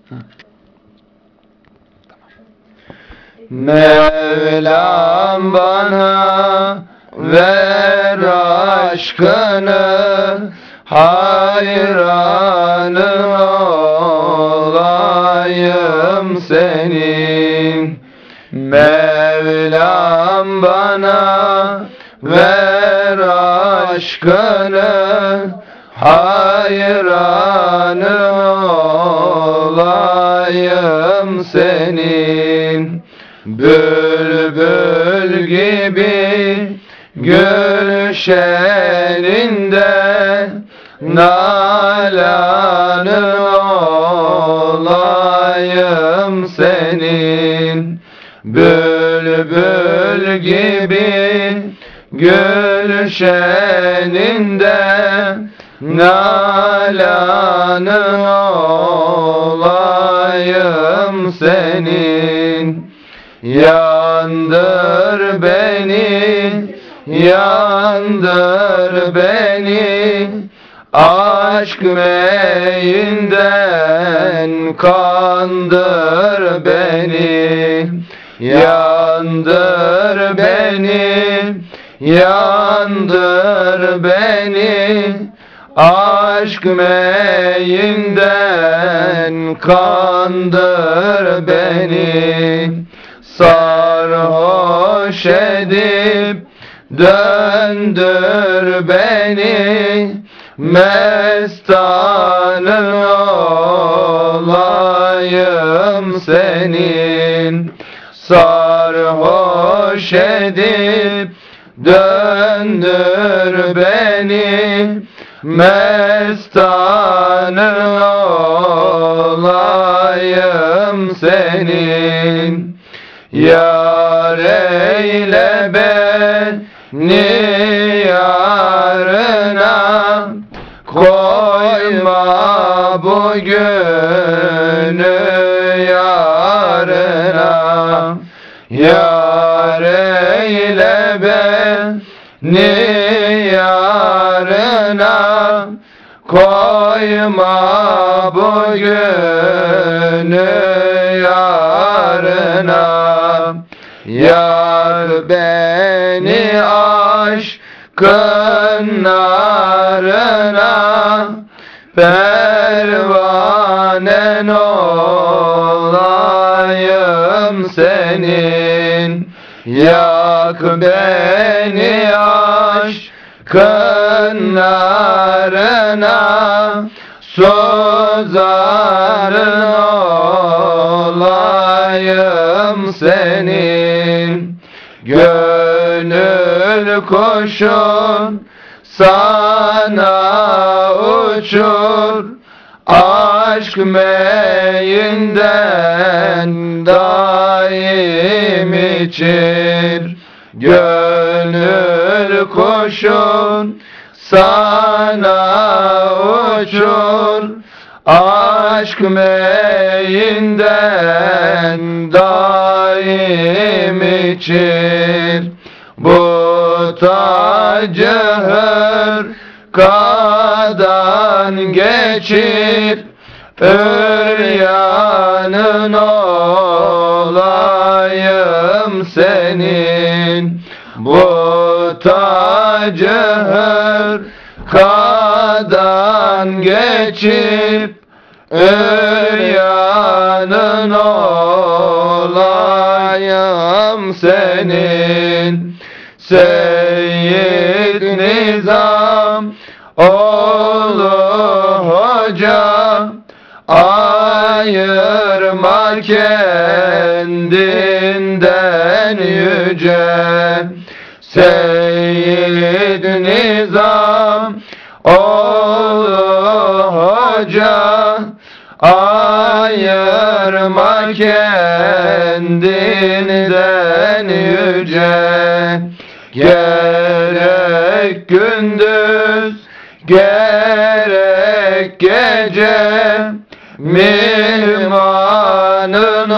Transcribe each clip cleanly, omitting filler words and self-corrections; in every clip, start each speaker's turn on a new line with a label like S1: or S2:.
S1: Mevlam bana ver aşkını, hayranın olayım senin. Mevlam bana ver aşkını, hayranın olayım senin. Bülbül gibi gülşeninde nalanın olayım senin. Bülbül gibi gülşeninde nalanın olayım senin. Yandır beni, yandır beni, aşk meyinden kandır beni. Yandır beni, yandır beni, aşk meyinden kandır beni. Sarhoş edip döndür beni, mestanın olayım senin. Sarhoş edip döndür beni, mestanın olayım senin. Yar eyle beni yarına, koyma bugünü yarına. Yar eyle beni yarına, koyma bugünü yarına. Yar beni aşkın narına, pervanen olayım senin. Yak beni aşkın narına, sozarın olayım senin. Gönül kuşun sana uçur, aşk meyinden daim içir. Gönül kuşun sana uçur, aşk meyinden daim içir. Bu tacı hırkadan geçir, üryanın olayım senin. Bu tacı hırkadan geçip, üryanın olayım senin. Seyyid Nizam oğlu hoca, ayırma kendinden yüce. Seyyid Nizam oğlu hoca, ayırma kendinden yüce. Gerek gündüz, gerek gece, mihmanın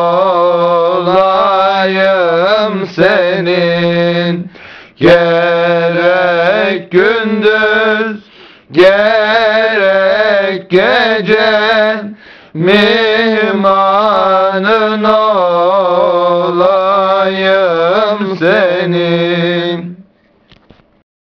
S1: olayım senin. Gerek gündüz, gerek gece, mihmanın olayım senin.